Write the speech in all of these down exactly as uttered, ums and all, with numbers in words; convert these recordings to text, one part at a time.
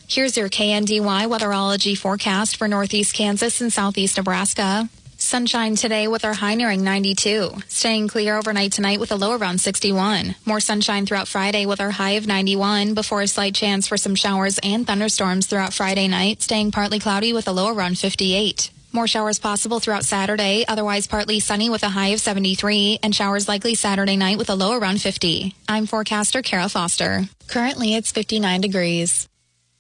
Here's your K N D Y weatherology forecast for northeast Kansas and southeast Nebraska. Sunshine today with our high nearing ninety-two. Staying clear overnight tonight with a low around sixty-one. More sunshine throughout Friday with our high of ninety-one before a slight chance for some showers and thunderstorms throughout Friday night. Staying partly cloudy with a low around fifty-eight. More showers possible throughout Saturday, otherwise partly sunny with a high of seventy-three, and showers likely Saturday night with a low around fifty. I'm forecaster Kara Foster. Currently it's fifty-nine degrees.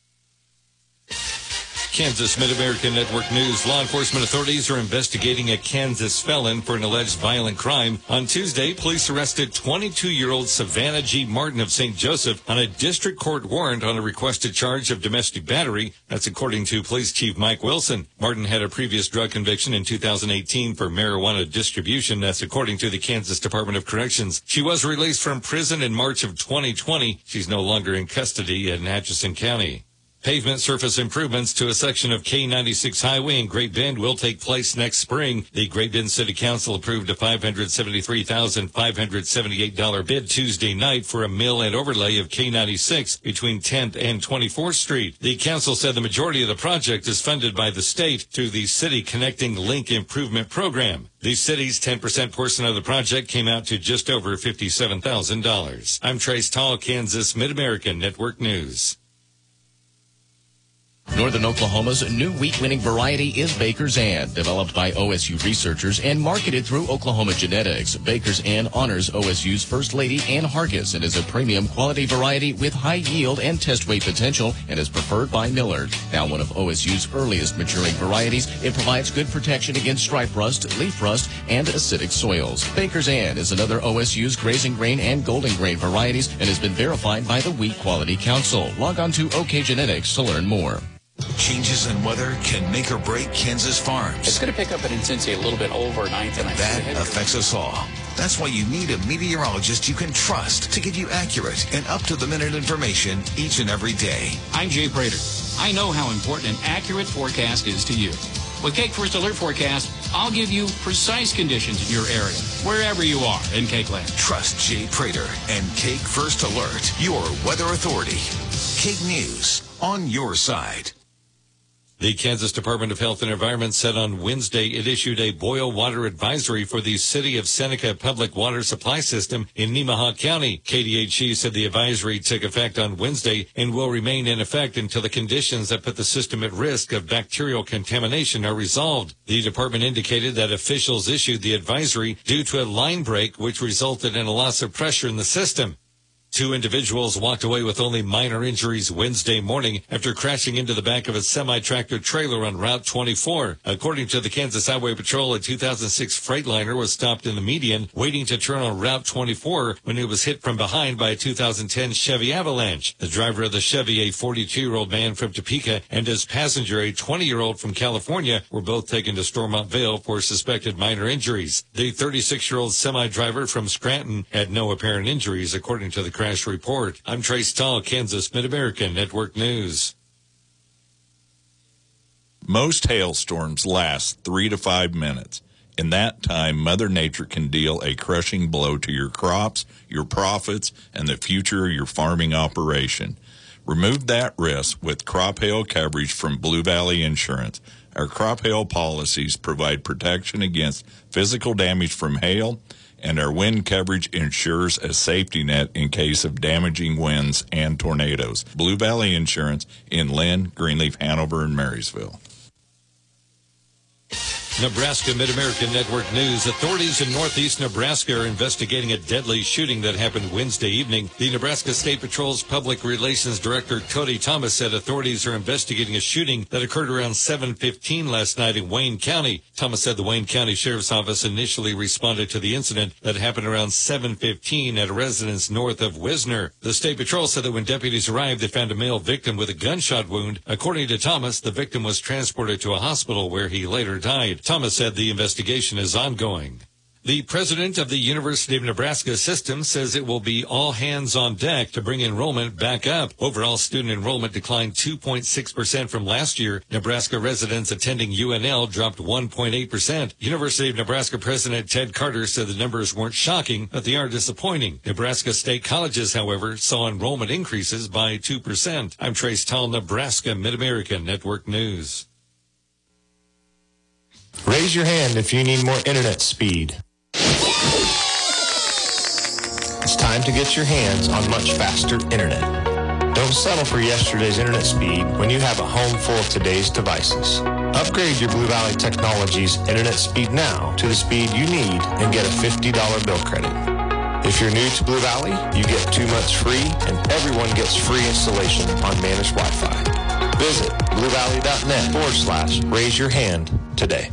Kansas Mid-American Network News. Law enforcement authorities are investigating a Kansas felon for an alleged violent crime. On Tuesday, police arrested twenty-two-year-old Savannah G. Martin of Saint Joseph on a district court warrant on a requested charge of domestic battery. That's according to Police Chief Mike Wilson. Martin had a previous drug conviction in two thousand eighteen for marijuana distribution. That's according to the Kansas Department of Corrections. She was released from prison in March of twenty twenty. She's no longer in custody in Atchison County. Pavement surface improvements to a section of K ninety-six highway in Great Bend will take place next spring. The Great Bend City Council approved a five hundred seventy-three thousand five hundred seventy-eight dollars bid Tuesday night for a mill and overlay of K ninety-six between tenth and twenty-fourth Street. The council said the majority of the project is funded by the state through the City Connecting Link Improvement Program. The city's ten percent portion of the project came out to just over fifty-seven thousand dollars. I'm Trace Tall, Kansas Mid-American Network News. Northern Oklahoma's new wheat-winning variety is Baker's Ann, developed by O S U researchers and marketed through Oklahoma Genetics. Baker's Ann honors O S U's First Lady Ann Hargis and is a premium quality variety with high yield and test weight potential and is preferred by Millard. Now one of O S U's earliest maturing varieties, it provides good protection against stripe rust, leaf rust, and acidic soils. Baker's Ann is another O S U's grazing grain and golden grain varieties and has been verified by the Wheat Quality Council. Log on to O K Genetics to learn more. Changes in weather can make or break Kansas farms. It's going to pick up an intensity a little bit overnight. And that affects us all. That's why you need a meteorologist you can trust to give you accurate and up-to-the-minute information each and every day. I'm Jay Prater. I know how important an accurate forecast is to you. With Cake First Alert Forecast, I'll give you precise conditions in your area, wherever you are in Cakeland. Trust Jay Prater and Cake First Alert, your weather authority. Cake News, on your side. The Kansas Department of Health and Environment said on Wednesday it issued a boil water advisory for the City of Seneca public water supply system in Nemaha County. K D H E said the advisory took effect on Wednesday and will remain in effect until the conditions that put the system at risk of bacterial contamination are resolved. The department indicated that officials issued the advisory due to a line break which resulted in a loss of pressure in the system. Two individuals walked away with only minor injuries Wednesday morning after crashing into the back of a semi-tractor trailer on Route twenty-four. According to the Kansas Highway Patrol, a two thousand six Freightliner was stopped in the median waiting to turn on Route twenty-four when it was hit from behind by a two thousand ten Chevy Avalanche. The driver of the Chevy, a forty-two-year-old man from Topeka, and his passenger, a twenty-year-old from California, were both taken to Stormont Vale for suspected minor injuries. The thirty-six-year-old semi-driver from Scranton had no apparent injuries, according to the crash report. I'm Trace Tall, Kansas Mid-American Network News. Most hailstorms last three to five minutes. In that time, Mother Nature can deal a crushing blow to your crops, your profits, and the future of your farming operation. Remove that risk with crop hail coverage from Blue Valley Insurance. Our crop hail policies provide protection against physical damage from hail, and our wind coverage ensures a safety net in case of damaging winds and tornadoes. Blue Valley Insurance in Lynn, Greenleaf, Hanover, and Marysville. Nebraska Mid-American Network News. Authorities in northeast Nebraska are investigating a deadly shooting that happened Wednesday evening. The Nebraska State Patrol's Public Relations Director, Cody Thomas, said authorities are investigating a shooting that occurred around seven fifteen last night in Wayne County. Thomas said the Wayne County Sheriff's Office initially responded to the incident that happened around seven fifteen at a residence north of Wisner. The State Patrol said that when deputies arrived, they found a male victim with a gunshot wound. According to Thomas, the victim was transported to a hospital where he later died. Thomas said the investigation is ongoing. The president of the University of Nebraska system says it will be all hands on deck to bring enrollment back up. Overall student enrollment declined two point six percent from last year. Nebraska residents attending U N L dropped one point eight percent. University of Nebraska President Ted Carter said the numbers weren't shocking, but they are disappointing. Nebraska State Colleges, however, saw enrollment increases by two percent. I'm Trace Tall, Nebraska Mid-America Network News. Raise your hand if you need more internet speed. It's time to get your hands on much faster internet. Don't settle for yesterday's internet speed when you have a home full of today's devices. Upgrade your Blue Valley Technologies internet speed now to the speed you need and get a fifty dollars bill credit. If you're new to Blue Valley, you get two months free and everyone gets free installation on managed Wi-Fi. Visit bluevalley.net forward slash raise your hand today.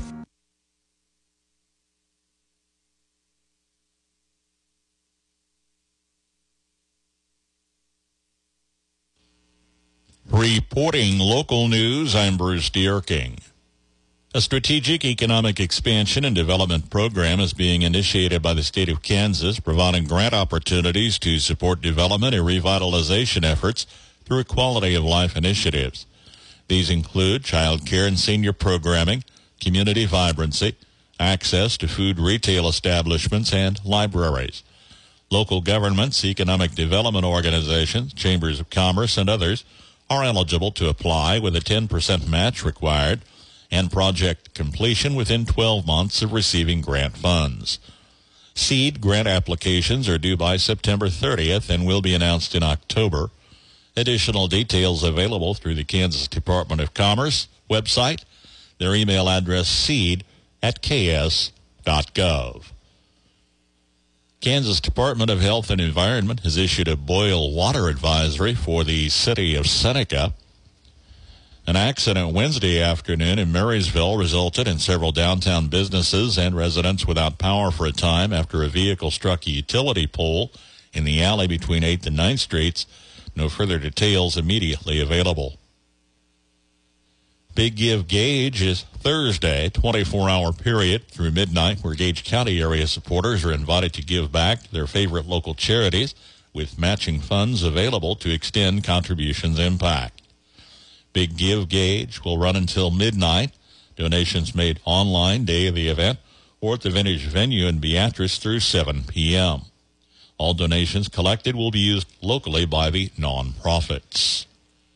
Reporting local news, I'm Bruce Dierking. A strategic economic expansion and development program is being initiated by the state of Kansas, providing grant opportunities to support development and revitalization efforts through quality of life initiatives. These include child care and senior programming, community vibrancy, access to food retail establishments, and libraries. Local governments, economic development organizations, chambers of commerce, and others are eligible to apply with a ten percent match required and project completion within twelve months of receiving grant funds. Seed grant applications are due by September thirtieth and will be announced in October. Additional details available through the Kansas Department of Commerce website, their email address seed at k s dot gov. Kansas Department of Health and Environment has issued a boil water advisory for the city of Seneca. An accident Wednesday afternoon in Marysville resulted in several downtown businesses and residents without power for a time after a vehicle struck a utility pole in the alley between eighth and ninth Streets. No further details immediately available. Big Give Gage is Thursday, twenty-four hour period through midnight, where Gage County area supporters are invited to give back to their favorite local charities with matching funds available to extend contributions impact. Big Give Gage will run until midnight. Donations made online day of the event or at the Vintage Venue in Beatrice through seven p.m. All donations collected will be used locally by the nonprofits.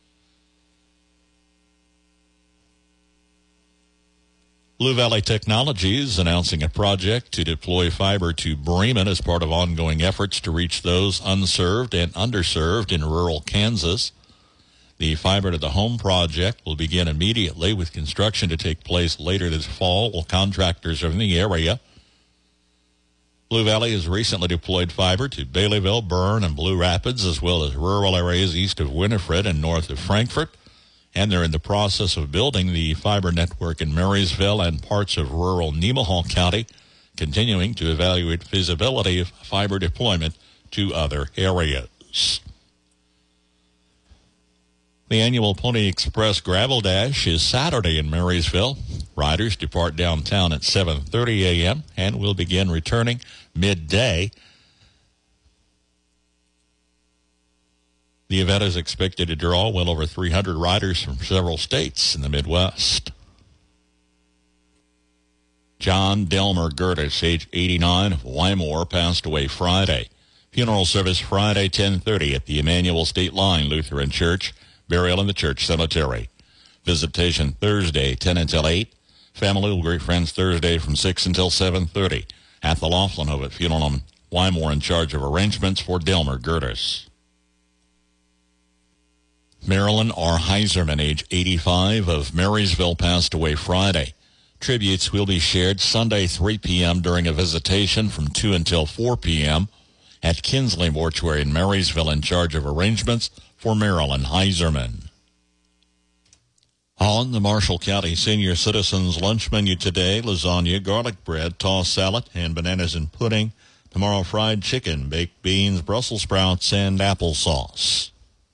Blue Valley Technologies announcing a project to deploy fiber to Bremen as part of ongoing efforts to reach those unserved and underserved in rural Kansas. The Fiber to the Home project will begin immediately, with construction to take place later this fall while contractors are in the area. Blue Valley has recently deployed fiber to Baileyville, Bern, and Blue Rapids, as well as rural areas east of Winifred and north of Frankfort. And they're in the process of building the fiber network in Marysville and parts of rural Nemaha County, continuing to evaluate feasibility of fiber deployment to other areas. The annual Pony Express Gravel Dash is Saturday in Marysville. Riders depart downtown at seven thirty a.m. and will begin returning midday. The event is expected to draw well over three hundred riders from several states in the Midwest. John Delmer Gertis, age eighty-nine, of Wymore, passed away Friday. Funeral service Friday, ten thirty at the Emmanuel State Line Lutheran Church. Burial in the church cemetery. Visitation Thursday, ten until eight. Family will greet friends Thursday from six until seven thirty. At the Laughlin Home at Funeral Home, Wymore in charge of arrangements for Delmer Gertis. Marilyn R. Heiserman, age eighty-five, of Marysville, passed away Friday. Tributes will be shared Sunday, three p.m. during a visitation from two until four p.m. at Kinsley Mortuary in Marysville, in charge of arrangements for Marilyn Heiserman. On the Marshall County Senior Citizens Lunch Menu today, lasagna, garlic bread, tossed salad, and bananas and pudding. Tomorrow, fried chicken, baked beans, Brussels sprouts, and applesauce.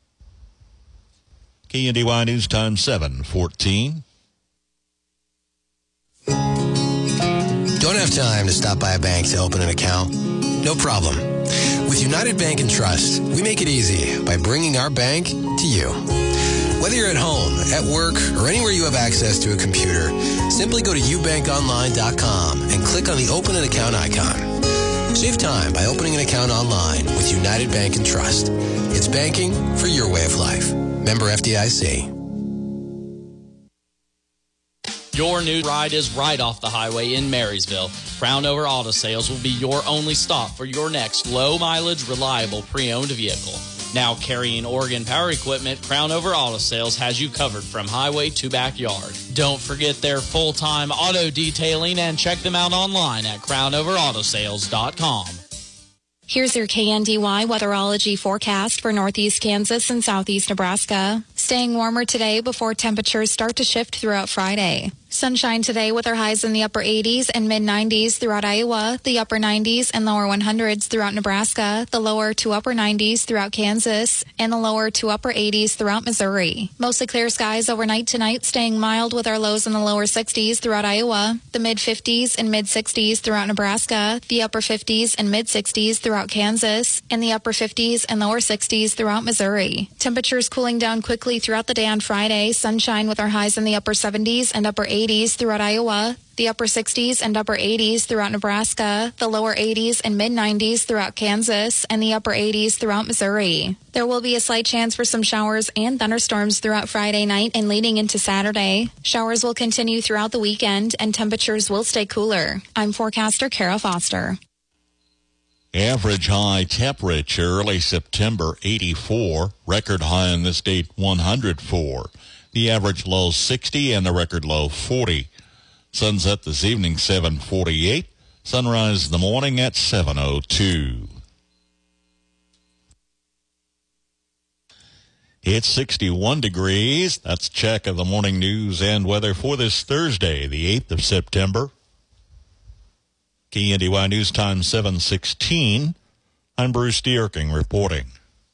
K N D Y News Time seven fourteen. Don't have time to stop by a bank to open an account? No problem. With United Bank and Trust, we make it easy by bringing our bank to you. Whether you're at home, at work, or anywhere you have access to a computer, simply go to u bank online dot com and click on the Open an Account icon. Save time by opening an account online with United Bank and Trust. It's banking for your way of life. Member F D I C. Your new ride is right off the highway in Marysville. Crown Over Auto Sales will be your only stop for your next low-mileage, reliable pre-owned vehicle. Now carrying Oregon Power Equipment, Crown Over Auto Sales has you covered from highway to backyard. Don't forget their full-time auto detailing and check them out online at crown over auto sales dot com. Here's your K N D Y weatherology forecast for northeast Kansas and southeast Nebraska. Staying warmer today before temperatures start to shift throughout Friday. Sunshine today with our highs in the upper eighties and mid nineties throughout Iowa, the upper nineties and lower hundreds throughout Nebraska, the lower to upper nineties throughout Kansas, and the lower to upper eighties throughout Missouri. Mostly clear skies overnight tonight, staying mild with our lows in the lower sixties throughout Iowa, the mid fifties and mid sixties throughout Nebraska, the upper fifties and mid sixties throughout Kansas, and the upper fifties and lower sixties throughout Missouri. Temperatures cooling down quickly throughout the day on Friday. Sunshine with our highs in the upper seventies and upper eighties throughout Iowa, the upper sixties and upper eighties throughout Nebraska, the lower eighties and mid nineties throughout Kansas, and the upper eighties throughout Missouri. There will be a slight chance for some showers and thunderstorms throughout Friday night and leading into Saturday. Showers will continue throughout the weekend and temperatures will stay cooler. I'm forecaster Kara Foster. Average high temperature early September eighty-four, record high in this state one hundred four. The average low sixty and the record low forty. Sunset this evening seven forty-eight. Sunrise in the morning at seven oh two. It's sixty-one degrees. That's a check of the morning news and weather for this Thursday, the eighth of September. K N D Y News Time seven sixteen. I'm Bruce Dierking reporting.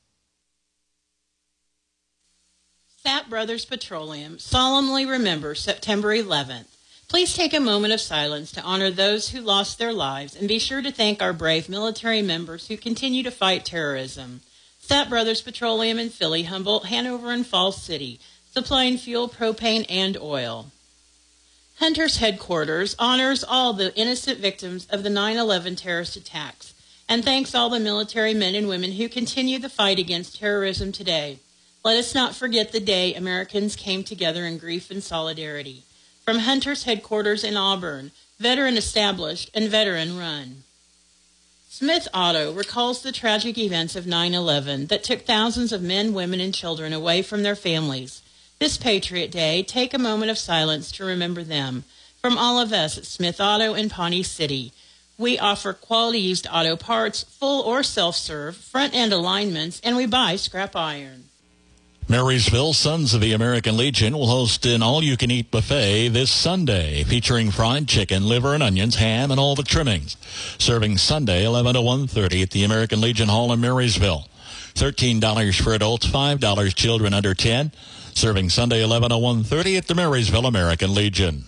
Sapp Brothers Petroleum solemnly remembers September eleventh. Please take a moment of silence to honor those who lost their lives and be sure to thank our brave military members who continue to fight terrorism. Sapp Brothers Petroleum in Philly, Humboldt, Hanover, and Falls City, supplying fuel, propane, and oil. Hunter's headquarters honors all the innocent victims of the nine eleven terrorist attacks and thanks all the military men and women who continue the fight against terrorism today. Let us not forget the day Americans came together in grief and solidarity. From Hunter's headquarters in Auburn, veteran established and veteran run. Smith Auto recalls the tragic events of nine eleven that took thousands of men, women, and children away from their families. This Patriot Day, take a moment of silence to remember them. From all of us at Smith Auto in Pawnee City, we offer quality used auto parts, full or self-serve, front-end alignments, and we buy scrap iron. Marysville Sons of the American Legion will host an all-you-can-eat buffet this Sunday, featuring fried chicken, liver and onions, ham, and all the trimmings. Serving Sunday, eleven to one thirty at the American Legion Hall in Marysville. thirteen dollars for adults, five dollars children under ten. Serving Sunday, eleven to one thirty at the Marysville American Legion.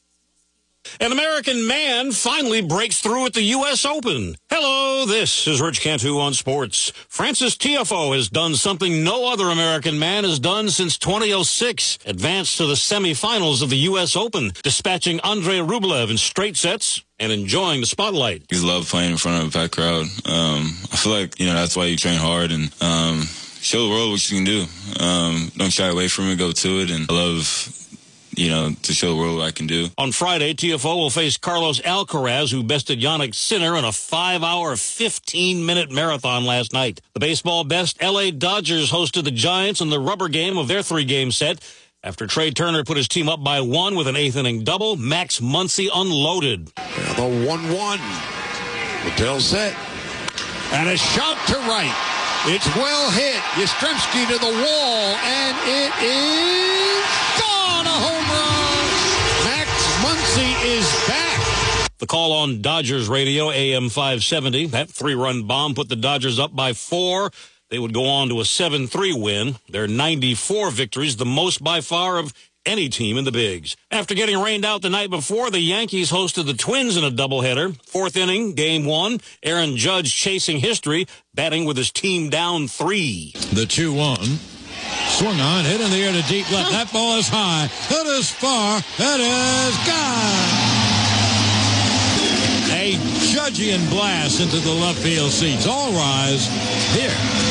An American man finally breaks through at the U S Open. Hello, this is Rich Cantu on sports. Francis Tiafoe has done something no other American man has done since two thousand six. Advanced to the semifinals of the U S Open, dispatching Andrei Rublev in straight sets and enjoying the spotlight. You love playing in front of a packed crowd. Um, I feel like, you know, that's why you train hard and um, show the world what you can do. Um, don't shy away from it, go to it, and I love, you know, to show the world what I can do. On Friday, Tiafoe will face Carlos Alcaraz, who bested Jannik Sinner in a five-hour, fifteen-minute marathon last night. The baseball best L A Dodgers hosted the Giants in the rubber game of their three-game set. After Trey Turner put his team up by one with an eighth-inning double, Max Muncy unloaded. Yeah, the one one. Littell set. And a shot to right. It's well hit. Yastrzemski to the wall, and it is gone. A home run. Max Muncy is back. The call on Dodgers radio, A M five seventy. That three-run bomb put the Dodgers up by four. They would go on to a seven three win. Their ninety-four victories, the most by far of any team in the bigs. After getting rained out the night before, the Yankees hosted the Twins in a doubleheader. Fourth inning, game one. Aaron Judge chasing history, batting with his team down three. The two one. Swung on, hit in the air to deep left. That ball is high. It is far. It is gone. A Judgian blast into the left field seats. All rise. Here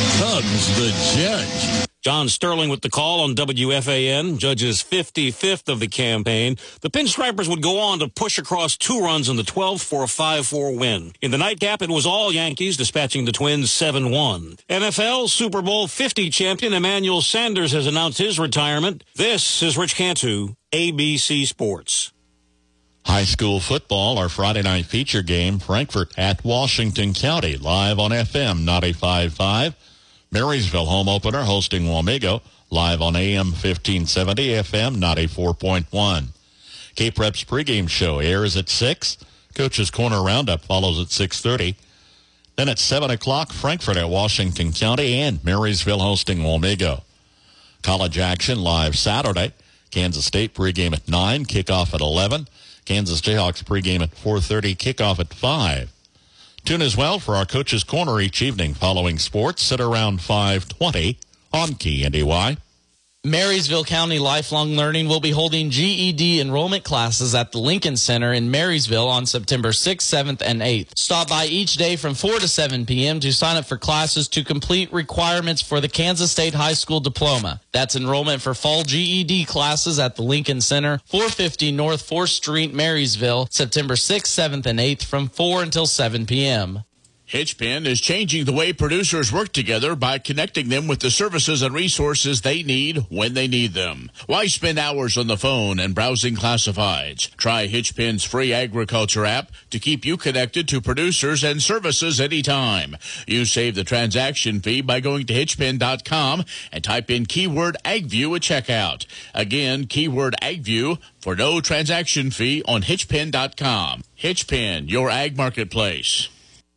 comes the Judge. John Sterling with the call on W F A N, Judge's fifty-fifth of the campaign. The Pinstripers would go on to push across two runs in the twelfth for a five four win. In the nightcap, it was all Yankees, dispatching the Twins seven one. N F L Super Bowl fifty champion Emmanuel Sanders has announced his retirement. This is Rich Cantu, A B C Sports. High school football, our Friday night feature game, Frankfort at Washington County, live on F M ninety-five point five. Marysville home opener hosting Wamego, live on A M fifteen seventy, F M ninety-four point one. K-Prep's pregame show airs at six. Coach's Corner Roundup follows at six thirty. Then at seven o'clock, Frankfort at Washington County and Marysville hosting Wamego. College action live Saturday. Kansas State pregame at nine, kickoff at eleven. Kansas Jayhawks pregame at four thirty, kickoff at five. Tune as well for our Coach's Corner each evening following sports at around five twenty on K N D Y. Marysville County Lifelong Learning will be holding G E D enrollment classes at the Lincoln Center in Marysville on September sixth, seventh, and eighth. Stop by each day from four to seven p.m. to sign up for classes to complete requirements for the Kansas State High School Diploma. That's enrollment for fall G E D classes at the Lincoln Center, four fifty North fourth Street, Marysville, September sixth, seventh, and eighth from four until seven p.m. Hitchpin is changing the way producers work together by connecting them with the services and resources they need when they need them. Why spend hours on the phone and browsing classifieds? Try Hitchpin's free agriculture app to keep you connected to producers and services anytime. You save the transaction fee by going to hitchpin dot com and type in keyword AgView at checkout. Again, keyword AgView for no transaction fee on hitchpin dot com. Hitchpin, your ag marketplace.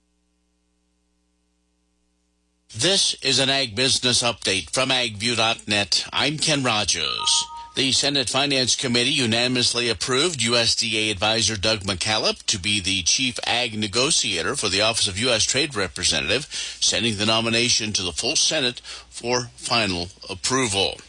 This is an Ag Business Update from ag view dot net. I'm Ken Rogers. The Senate Finance Committee unanimously approved U S D A Advisor Doug McCallop to be the Chief Ag Negotiator for the Office of U S Trade Representative, sending the nomination to the full Senate for final approval.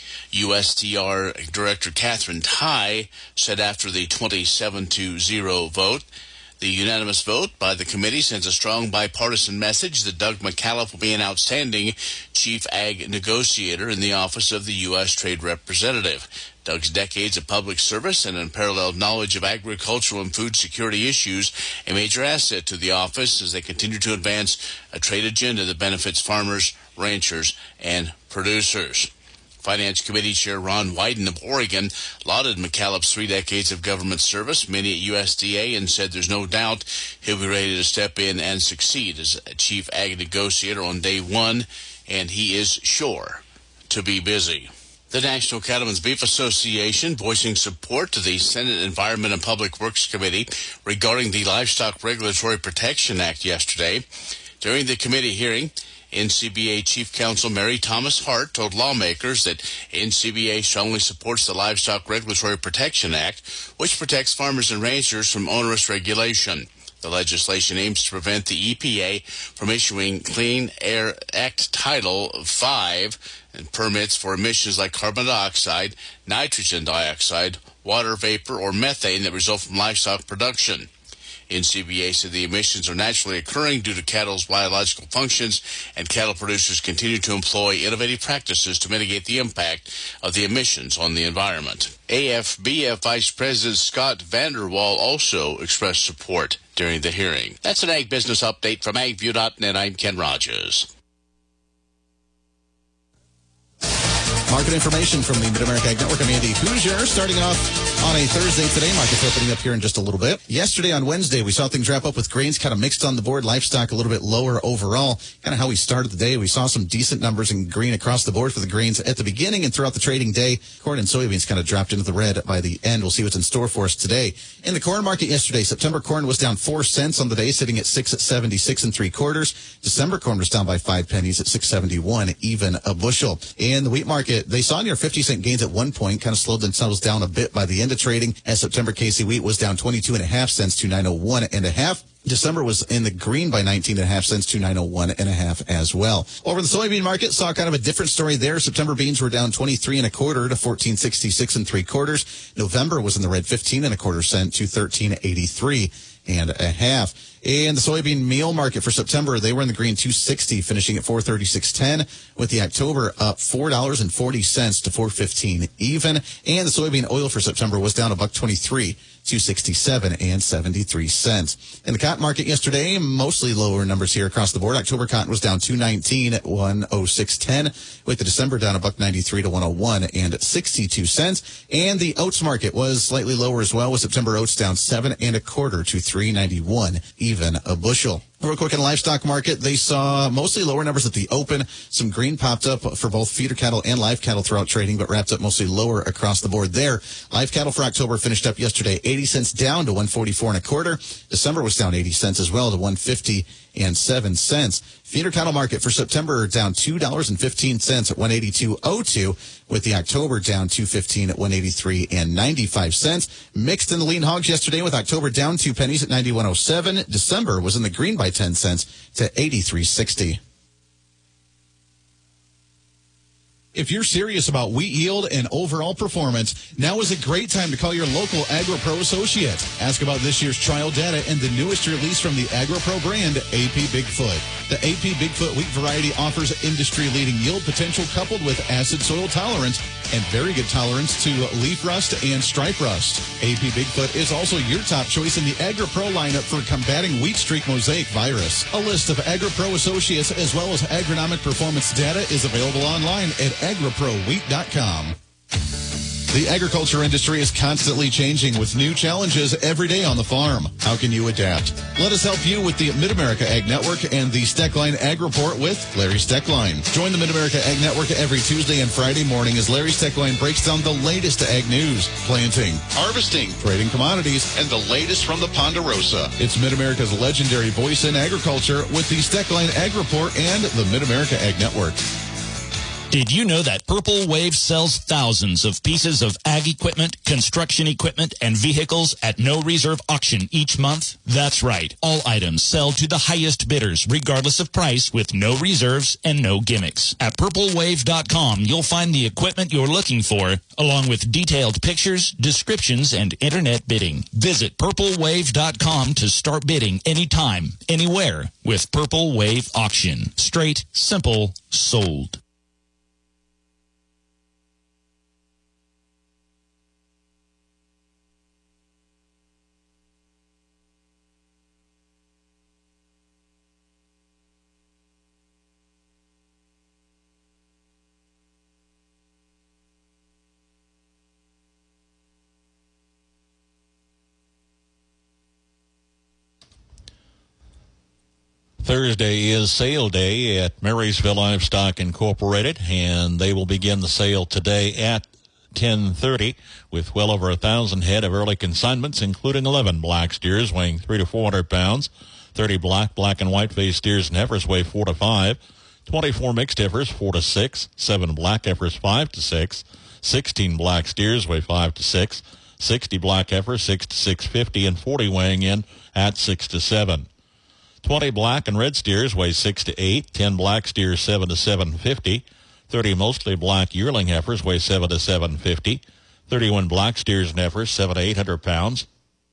U S T R Director Catherine Tai said after the twenty-seven to zero vote, the unanimous vote by the committee sends a strong bipartisan message that Doug McCallop will be an outstanding Chief Ag Negotiator in the Office of the U S Trade Representative. Doug's decades of public service and unparalleled knowledge of agricultural and food security issues a major asset to the office as they continue to advance a trade agenda that benefits farmers, ranchers, and producers. Finance Committee Chair Ron Wyden of Oregon lauded McCallop's three decades of government service, many at U S D A, and said there's no doubt he'll be ready to step in and succeed as a Chief Ag Negotiator on day one, and he is sure to be busy. The National Cattlemen's Beef Association voicing support to the Senate Environment and Public Works Committee regarding the Livestock Regulatory Protection Act yesterday. During the committee hearing, N C B A Chief Counsel Mary Thomas Hart told lawmakers that N C B A strongly supports the Livestock Regulatory Protection Act, which protects farmers and ranchers from onerous regulation. The legislation aims to prevent the E P A from issuing Clean Air Act Title five and permits for emissions like carbon dioxide, nitrogen dioxide, water vapor, or methane that result from livestock production. N C B A said the emissions are naturally occurring due to cattle's biological functions, and cattle producers continue to employ innovative practices to mitigate the impact of the emissions on the environment. A F B F Vice President Scott Vanderwall also expressed support during the hearing. That's an Ag Business Update from ag view dot net. I'm Ken Rogers. Market information from the Mid-America Ag Network. I'm Andy Hoosier. Starting off on a Thursday today, market's opening up here in just a little bit. Yesterday on Wednesday, we saw things wrap up with grains kind of mixed on the board. Livestock a little bit lower overall. Kind of how we started the day. We saw some decent numbers in green across the board for the grains at the beginning and throughout the trading day. Corn and soybeans kind of dropped into the red by the end. We'll see what's in store for us today. In the corn market yesterday, September corn was down four cents on the day, sitting at six at seventy-six and three quarters. December corn was down by five pennies at six seventy-one, even a bushel. In the wheat market, market. They saw near fifty cent gains at one point, kind of slowed themselves down a bit by the end of trading as September K C wheat was down twenty-two and a half cents to nine oh one and a half. December was in the green by nineteen and a half cents to nine oh one and a half as well. Over the soybean market, saw kind of a different story there. September beans were down twenty-three and a quarter to fourteen sixty-six and three quarters. November was in the red fifteen and a quarter cent to thirteen eighty-three and a half. And the soybean meal market for September, they were in the green two sixty, finishing at four thirty-six ten, with the October up four dollars and forty cents to four fifteen even. And the soybean oil for September was down a buck twenty-three, two sixty-seven and seventy-three cents. In the cotton market yesterday, mostly lower numbers here across the board. October cotton was down two nineteen at one oh six ten, with the December down a buck ninety-three to one oh one and sixty-two cents. And the oats market was slightly lower as well, with September oats down seven and a quarter to three ninety-one even a bushel. Real quick in the livestock market, they saw mostly lower numbers at the open. Some green popped up for both feeder cattle and live cattle throughout trading, but wrapped up mostly lower across the board there. Live cattle for October finished up yesterday eighty cents down to one forty-four and a quarter. December was down eighty cents as well to one fifty and seven cents. Feeder cattle market for September down two dollars and fifteen cents at one eighty-two oh two, with the October down two fifteen at one eighty-three and ninety-five cents. Mixed in the lean hogs yesterday, with October down two pennies at ninety-one oh seven. December was in the green by ten cents to eighty-three sixty. If you're serious about wheat yield and overall performance, now is a great time to call your local AgroPro associate. Ask about this year's trial data and the newest release from the AgroPro brand, A P Bigfoot. The A P Bigfoot wheat variety offers industry-leading yield potential coupled with acid soil tolerance and very good tolerance to leaf rust and stripe rust. A P Bigfoot is also your top choice in the AgroPro lineup for combating wheat streak mosaic virus. A list of AgroPro associates as well as agronomic performance data is available online at agropro wheat dot com. The agriculture industry is constantly changing with new challenges every day on the farm. How can you adapt? Let us help you with the Mid-America Ag Network and the Steckline Ag Report with Larry Steckline. Join the Mid-America Ag Network every Tuesday and Friday morning as Larry Steckline breaks down the latest ag news, planting, harvesting, trading commodities, and the latest from the Ponderosa. It's Mid-America's legendary voice in agriculture with the Steckline Ag Report and the Mid-America Ag Network. Did you know that Purple Wave sells thousands of pieces of ag equipment, construction equipment, and vehicles at no reserve auction each month? That's right. All items sell to the highest bidders, regardless of price, with no reserves and no gimmicks. At purple wave dot com, you'll find the equipment you're looking for, along with detailed pictures, descriptions, and internet bidding. Visit purple wave dot com to start bidding anytime, anywhere with Purple Wave Auction. Straight, simple, sold. Thursday is sale day at Marysville Livestock Incorporated, and they will begin the sale today at ten thirty with well over a thousand head of early consignments, including eleven black steers weighing three to four hundred pounds, thirty black, black and white faced steers and heifers weigh four to five, twenty-four mixed heifers four to six, seven black heifers five to six, sixteen black steers weigh five to six, sixty black heifers six to six fifty, and forty weighing in at six to seven. twenty black and red steers weigh six to eight, ten black steers seven to seven fifty, thirty mostly black yearling heifers weigh seven to seven fifty, thirty-one black steers and heifers seven to eight hundred pounds,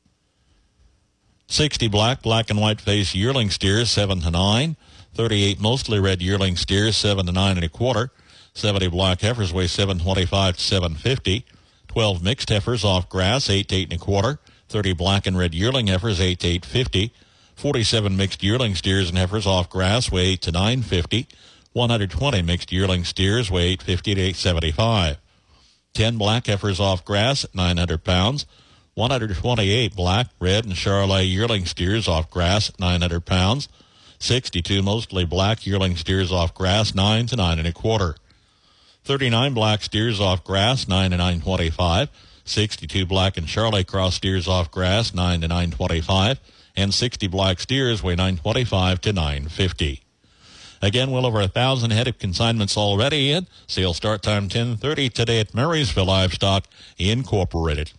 sixty black, black and white faced yearling steers seven to nine, thirty-eight mostly red yearling steers seven to nine and a quarter, seventy black heifers weigh seven twenty-five to seven fifty, twelve mixed heifers off grass eight to eight and a quarter, thirty black and red yearling heifers eight to eight fifty, forty-seven mixed yearling steers and heifers off grass weigh eight to nine fifty, one hundred twenty mixed yearling steers weigh eight fifty to eight seventy-five, ten black heifers off grass at nine hundred pounds, one hundred twenty-eight black, red, and Charolais yearling steers off grass at nine hundred pounds, sixty-two mostly black yearling steers off grass nine to nine and a quarter, thirty-nine black steers off grass nine to nine twenty-five, sixty-two black and Charolais cross steers off grass nine to nine twenty-five, and sixty black steers weigh nine twenty-five to nine fifty. Again, well over a thousand head of consignments already in. Sale start time ten thirty today at Marysville Livestock Incorporated.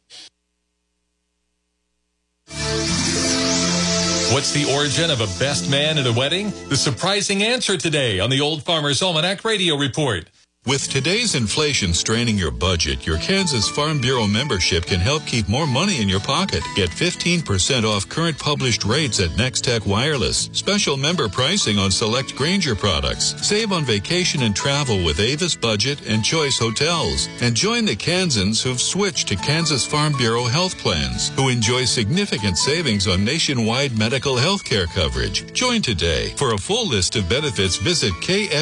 What's the origin of a best man at a wedding? The surprising answer today on the Old Farmer's Almanac Radio Report. With today's inflation straining your budget, your Kansas Farm Bureau membership can help keep more money in your pocket. Get fifteen percent off current published rates at Nextech Wireless. Special member pricing on select Grainger products. Save on vacation and travel with Avis Budget and Choice Hotels. And join the Kansans who've switched to Kansas Farm Bureau health plans, who enjoy significant savings on nationwide medical health care coverage. Join today. For a full list of benefits, visit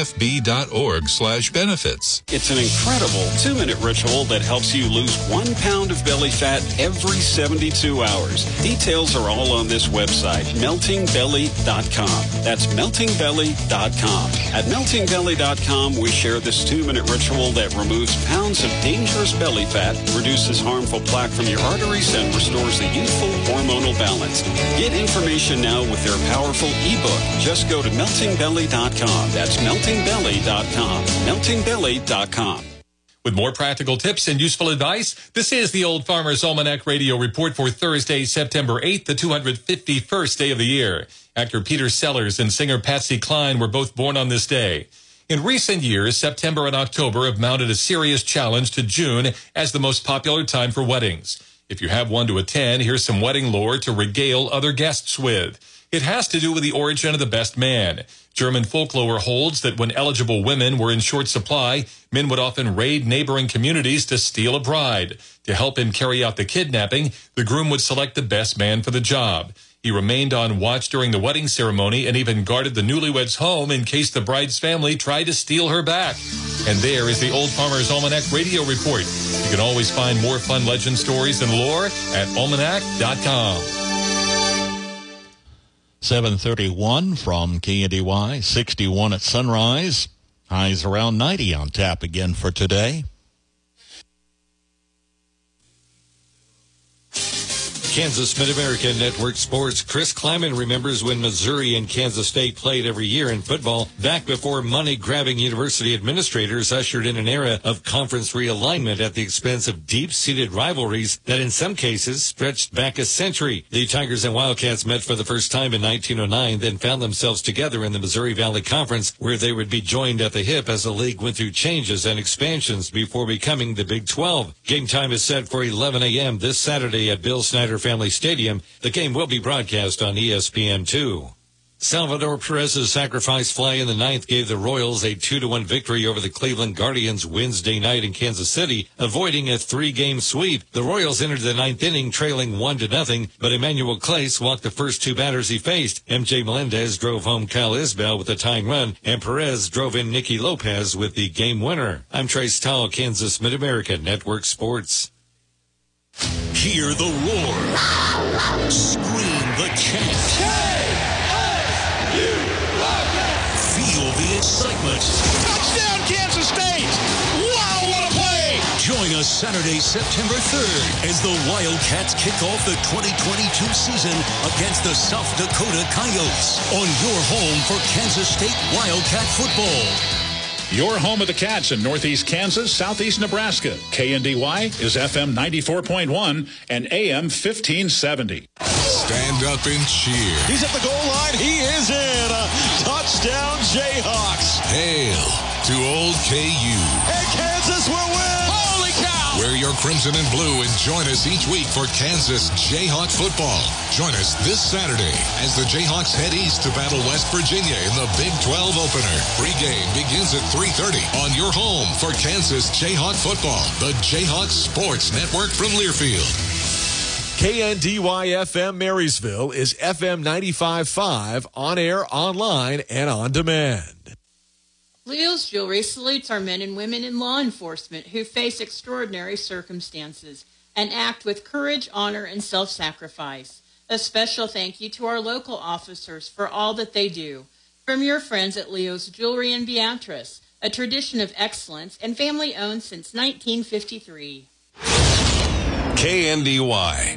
kfb.org slash benefits. It's an incredible two-minute ritual that helps you lose one pound of belly fat every seventy-two hours. Details are all on this website, melting belly dot com. That's melting belly dot com. At melting belly dot com, we share this two-minute ritual that removes pounds of dangerous belly fat, reduces harmful plaque from your arteries, and restores a youthful hormonal balance. Get information now with their powerful ebook. Just go to melting belly dot com. That's melting belly dot com. melting belly dot com. With more practical tips and useful advice, this is the Old Farmer's Almanac Radio Report for Thursday, September eighth, the two hundred fifty-first day of the year. Actor Peter Sellers and singer Patsy Cline were both born on this day. In recent years, September and October have mounted a serious challenge to June as the most popular time for weddings. If you have one to attend, here's some wedding lore to regale other guests with. It has to do with the origin of the best man. German folklore holds that when eligible women were in short supply, men would often raid neighboring communities to steal a bride. To help him carry out the kidnapping, the groom would select the best man for the job. He remained on watch during the wedding ceremony and even guarded the newlywed's home in case the bride's family tried to steal her back. And there is the Old Farmer's Almanac Radio Report. You can always find more fun legend stories and lore at almanac dot com. seven thirty-one from K N D Y, sixty-one at sunrise. Highs around ninety on tap again for today. Kansas Mid-America Network Sports. Chris Kleiman remembers when Missouri and Kansas State played every year in football, back before money-grabbing university administrators ushered in an era of conference realignment at the expense of deep-seated rivalries that in some cases stretched back a century. The Tigers and Wildcats met for the first time in nineteen oh nine, then found themselves together in the Missouri Valley Conference, where they would be joined at the hip as the league went through changes and expansions before becoming the Big twelve. Game time is set for eleven a.m. this Saturday at Bill Snyder Family Stadium. The game will be broadcast on E S P N two. Salvador Perez's sacrifice fly in the ninth gave the Royals a two to one victory over the Cleveland Guardians Wednesday night in Kansas City, avoiding a three-game sweep. The Royals entered the ninth inning trailing one to nothing, but Emmanuel Clace walked the first two batters he faced. M J Melendez drove home Kyle Isbell with a tying run, and Perez drove in Nicky Lopez with the game winner. I'm Trace Towle, Kansas Mid-America Network Sports. Hear the roar. Scream the chant. Feel the excitement. Touchdown, Kansas State! Wow, what a play! Join us Saturday, September third, as the Wildcats kick off the twenty twenty-two season against the South Dakota Coyotes on your home for Kansas State Wildcat football. Your home of the Cats in northeast Kansas, southeast Nebraska. K N D Y is F M ninety-four point one and A M fifteen seventy. Stand up and cheer. He's at the goal line. He is in. A touchdown, Jayhawks. Hail to Old K U. And Kansas will win. Holy cow. Wear your crimson and blue and join us each week for Kansas Jayhawk football. Join us this Saturday as the Jayhawks head east to battle West Virginia in the Big twelve opener. Pre-game begins at three thirty on your home for Kansas Jayhawk football. The Jayhawk Sports Network from Learfield. K N D Y F M Marysville is F M ninety-five point five on air, online, and on demand. Leo's Jewelry salutes our men and women in law enforcement who face extraordinary circumstances and act with courage, honor, and self-sacrifice. A special thank you to our local officers for all that they do. From your friends at Leo's Jewelry in Beatrice, a tradition of excellence and family-owned since nineteen fifty-three. K N D Y.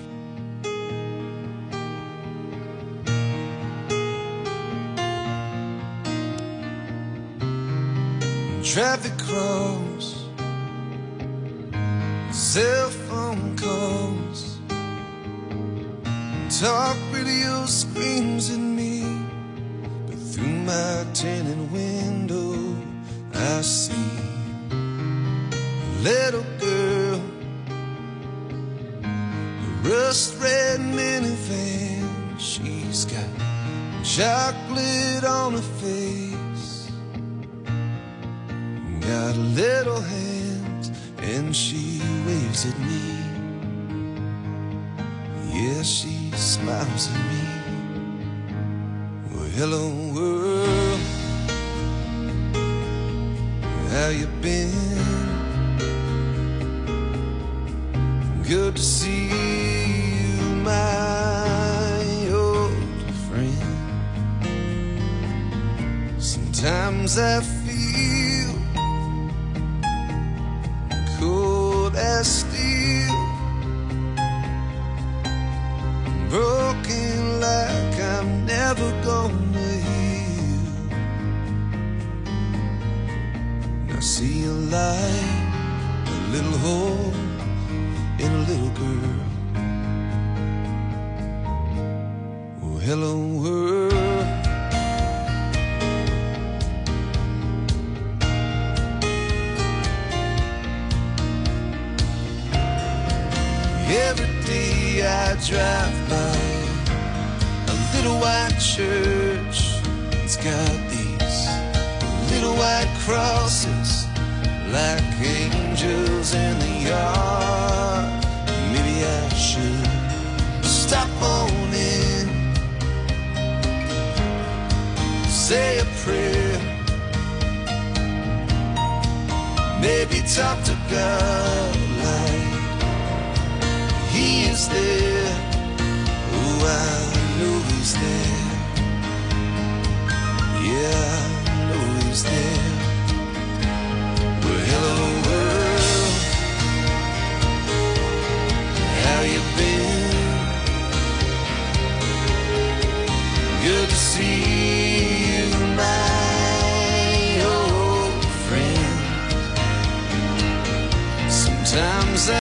traffic cross, cell phone calls, talk radio screams at me, but through my tinted window I see a little girl, a rust red minivan. She's got chocolate on her face, got little hands, and she waves at me. Yeah, she smiles at me. Well, hello world, how you been? Good to see you, my old friend. Sometimes I feel cold as steel, broken like I'm never gonna heal. Now see a light, a little hole in a little girl. Oh, hello world. Every day I drive by a little white church. It's got these little white crosses like angels in the yard. Maybe I should stop on in, say a prayer, maybe talk to God like He is there. Oh, I know He's there. Yeah, I know He's there. Well, hello world, how you been? Good to see you, my old friend. Sometimes I